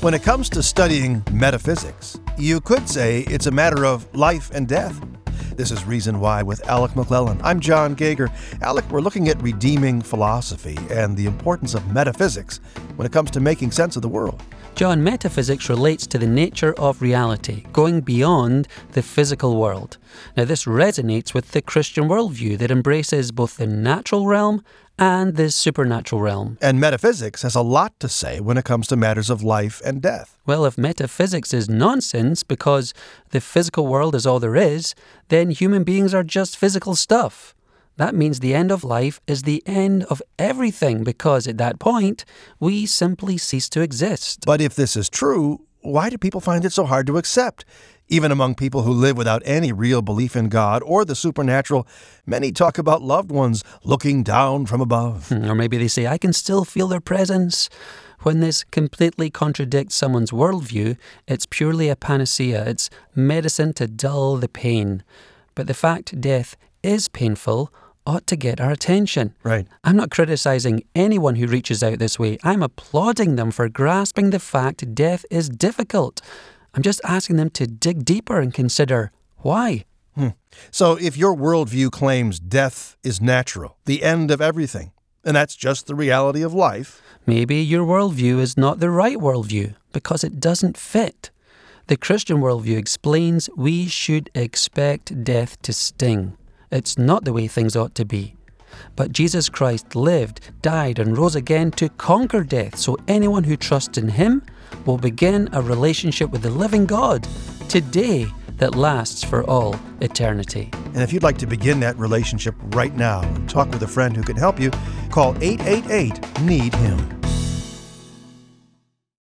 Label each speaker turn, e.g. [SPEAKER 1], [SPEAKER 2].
[SPEAKER 1] When it comes to studying metaphysics, you could say it's a matter of life and death. This is Reason Why with Alec McClellan. I'm John Gager. Alec, we're looking at redeeming philosophy and the importance of metaphysics when it comes to making sense of the world.
[SPEAKER 2] John, metaphysics relates to the nature of reality, going beyond the physical world. Now, this resonates with the Christian worldview that embraces both the natural realm and the supernatural realm.
[SPEAKER 1] And metaphysics has a lot to say when it comes to matters of life and death.
[SPEAKER 2] Well, if metaphysics is nonsense because the physical world is all there is, then human beings are just physical stuff. That means the end of life is the end of everything because at that point, we simply cease to exist.
[SPEAKER 1] But if this is true, why do people find it so hard to accept? Even among people who live without any real belief in God or the supernatural, many talk about loved ones looking down from above.
[SPEAKER 2] Or maybe they say, I can still feel their presence. When this completely contradicts someone's worldview, it's purely a panacea. It's medicine to dull the pain. But the fact death is painful ought to get our attention.
[SPEAKER 1] Right.
[SPEAKER 2] I'm not criticizing anyone who reaches out this way. I'm applauding them for grasping the fact death is difficult. I'm just asking them to dig deeper and consider why.
[SPEAKER 1] So if your worldview claims death is natural, the end of everything, and that's just the reality of life,
[SPEAKER 2] maybe your worldview is not the right worldview because it doesn't fit. The Christian worldview explains we should expect death to sting. It's not the way things ought to be. But Jesus Christ lived, died, and rose again to conquer death, so anyone who trusts in Him will begin a relationship with the living God today that lasts for all eternity.
[SPEAKER 1] and if you'd like to begin that relationship right now and talk with a friend who can help you, call 888-NEED-HIM.